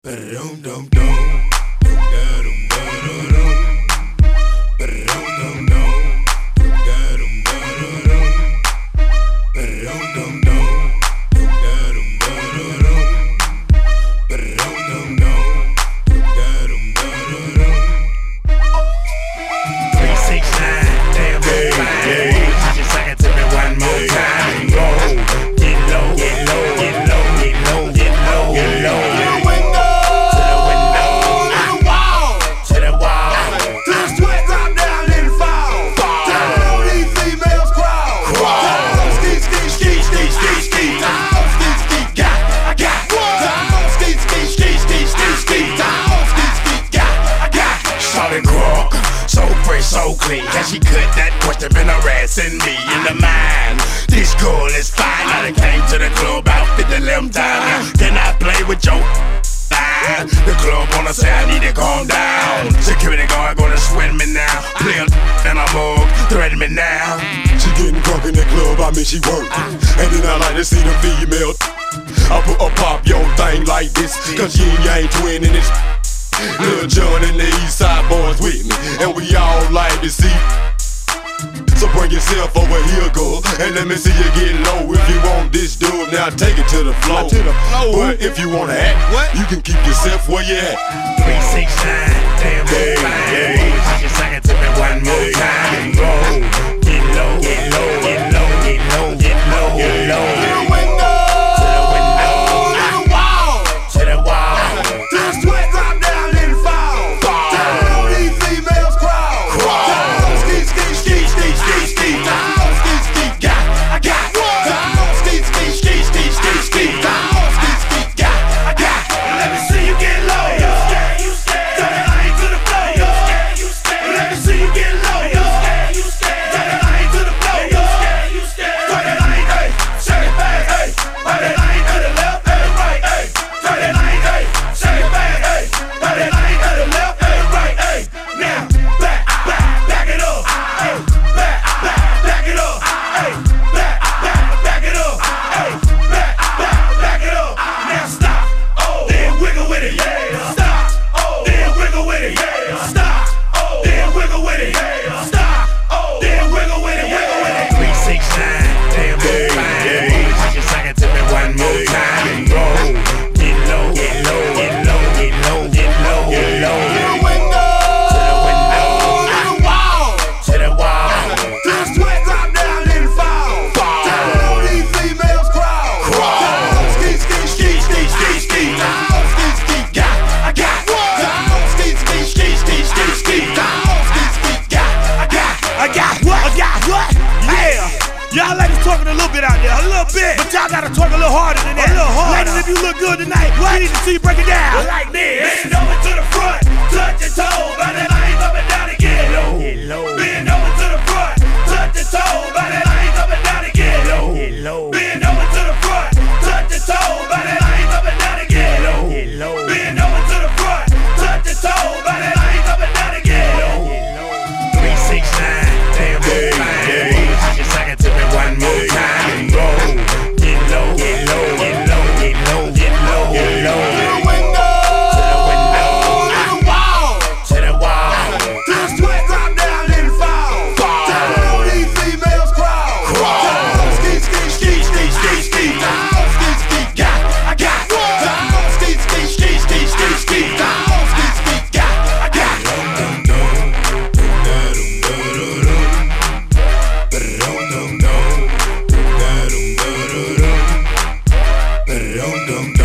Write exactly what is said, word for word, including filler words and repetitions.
So clean, can she cut that question been harassing me in the mind? This girl is fine, I done came to the club out at the limb time. Can I play with your line? The club wanna say I need to calm down. Security guard gonna sweat me now. Play a and a mug, threaten me now. She getting drunk in the club, I mean she working. And then I like to see the female. I put a pop your thing like this, cause you ain't twinning this. Lil' John and the East Side boys with me, and we all like to see. So bring yourself over here, girl, and let me see you get low. If you want this dub, now take it to the floor. To the floor. But if you wanna act, what? You can keep yourself where you at. Three, six, nine, damn, hey, hey. You can sing it to me one more time. Roll, get low, get low, get low, get low, get low, get low. To the window, to the window, to the wall, to the wall. Till the sweat drop down and fall. Down on these females crawl. Down, ski, ski, ski, ski, ski, ski. Down, ski, ski, got, I got. Down, ski, ski, ski, ski, ski, ski. Down, ski, ski, got, I got. Let me see you get low. You scared, you scared. Turn the line to the floor. You scared, you scared. Let me see you get low. You scared, you scared. Turn the line to the floor. You scared, you scared. Turn the line, hey, shake it back, hey. Turn the line to the left and right, hey. Turn the line, hey, shake it back, hey. Turn the line to the left and right, hey. Now, back, back, back it up, hey. Back, back, back it up, hey. Back, back, back it up, hey. Back, back, back it up. Now stop, oh, then wiggle with it, yeah. Stop, oh, then wiggle with it, yeah. Stop, oh, then wiggle with it, yeah. Stop, oh, then wiggle with it, wiggle with it. Three, six, nine, damn, hey, hey. You can sing it to me one more time. Roll, get low, get low, get low, get low, get low, get low. To the window, To the window, to the wall. to the wall. Till the sweat drop down and fall. Down on these females crawl. Down, ski, ski, ski, ski, ski, ski. Down, ski, ski, got, I got. Down, ski, ski, ski, ski, ski, ski. Down, ski, ski, got, I got. I got what? I got what? Yeah. Y'all ladies talking a little bit out there, a little bit. But y'all gotta talk a little harder than that. A little harder. Ladies, if you look good tonight, what? We need to see you break it down. Like this. Bend over to the front, touch your toe, by the lines up and down again. Low. Get low. Bend over to the front, touch your toe, by the lines up and down again. Low. Get low. Bend over to the front, touch your toe, by the lines up and down again. Low. Get low. Bend over to the front, touch your toe, by the lines up and down again. Low. Get low. Three, six, nine, damn, hey, hey. You can sing it to me one more time. Roll, get low, get low, get low, get low, get low, get low. To the window, To the window, to the wall. to the wall. Till the sweat drop down and fall. Down on these females crawl. Down, ski, ski, ski, ski, ski, ski. Down, ski, ski, got, I got. Down, ski, ski, ski, ski, ski, ski. Down, ski, ski, got, I got. Dum dum